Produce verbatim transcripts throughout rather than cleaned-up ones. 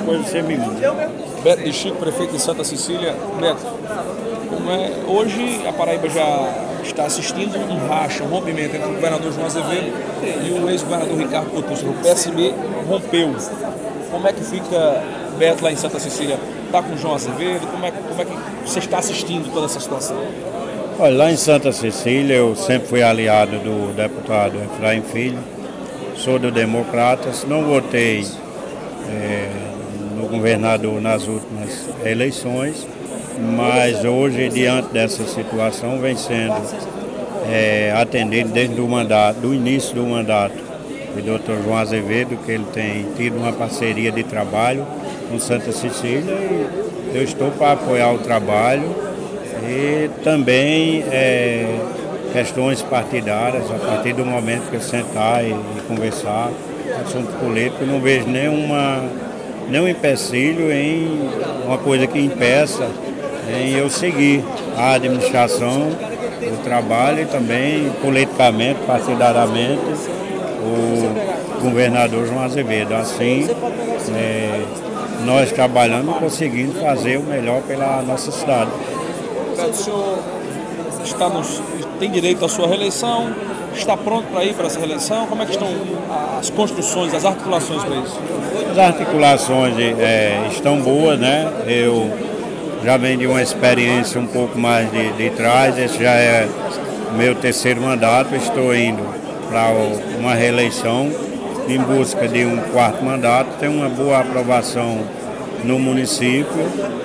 coisa você me manda. Beto de Chico, prefeito de Santa Cecília. Beto, como é, hoje a Paraíba já está assistindo um racha, um rompimento entre o governador João Azevedo e o ex-governador Ricardo Couto. O P S B rompeu. Como é que fica Beto lá em Santa Cecília? Está com o João Azevedo? Como é, como é que você está assistindo toda essa situação? Olha, lá em Santa Cecília eu sempre fui aliado do deputado Efraim Filho, sou do Democratas, não votei é, no governador nas últimas eleições, mas hoje, diante dessa situação, vem sendo é, atendido desde o mandato, do início do mandato do doutor João Azevedo, que ele tem tido uma parceria de trabalho com Santa Cecília e eu estou para apoiar o trabalho. E também é, questões partidárias, a partir do momento que eu sentar e, e conversar, assunto político, não vejo nenhuma, nenhum empecilho em uma coisa que impeça em eu seguir a administração, o trabalho e também politicamente, partidariamente, o governador João Azevedo. Assim, é, nós trabalhando e conseguindo fazer o melhor pela nossa cidade. O senhor está nos, tem direito à sua reeleição, está pronto para ir para essa reeleição? Como é que estão as construções, as articulações para isso? As articulações é, estão boas, né? Eu já venho de uma experiência um pouco mais de, de trás, esse já é meu terceiro mandato, estou indo para uma reeleição em busca de um quarto mandato, tenho uma boa aprovação no município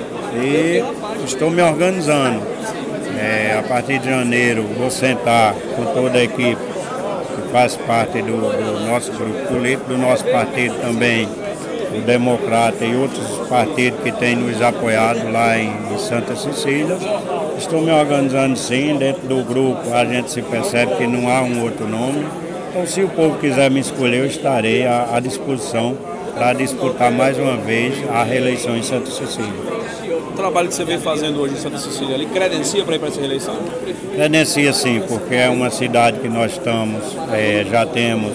e estou me organizando. É, a partir de janeiro vou sentar com toda a equipe que faz parte do, do nosso grupo político, do nosso partido também, o Democrata e outros partidos que têm nos apoiado lá em, em Santa Cecília. Estou me organizando sim, dentro do grupo a gente se percebe que não há um outro nome. Então se o povo quiser me escolher, eu estarei à, à disposição para disputar mais uma vez a reeleição em Santa Cecília. O trabalho que você vem fazendo hoje em Santa Cecília, ele credencia para ir para essa reeleição? Credencia sim, porque é uma cidade que nós estamos, é, já temos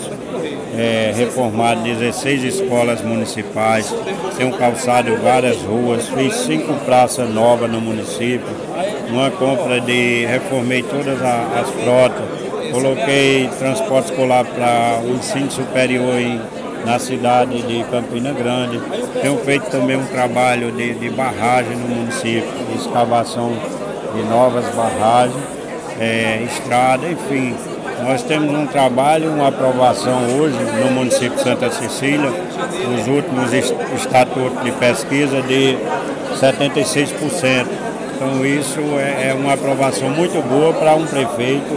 é, reformado dezesseis escolas municipais, tem um calçado, várias ruas, fiz cinco praças novas no município, uma compra de, reformei todas as frotas, coloquei transporte escolar para o ensino superior em na cidade de Campina Grande. Tenho feito também um trabalho de, de barragem no município, de escavação de novas barragens, é, estrada, enfim. Nós temos um trabalho, uma aprovação hoje no município de Santa Cecília, os últimos estatutos de pesquisa de setenta e seis por cento. Então isso é, é uma aprovação muito boa para um prefeito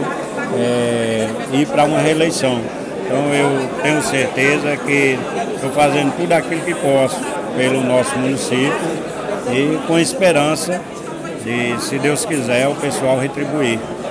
é, e para uma reeleição. Então eu tenho certeza que estou fazendo tudo aquilo que posso pelo nosso município e com esperança de, se Deus quiser, o pessoal retribuir.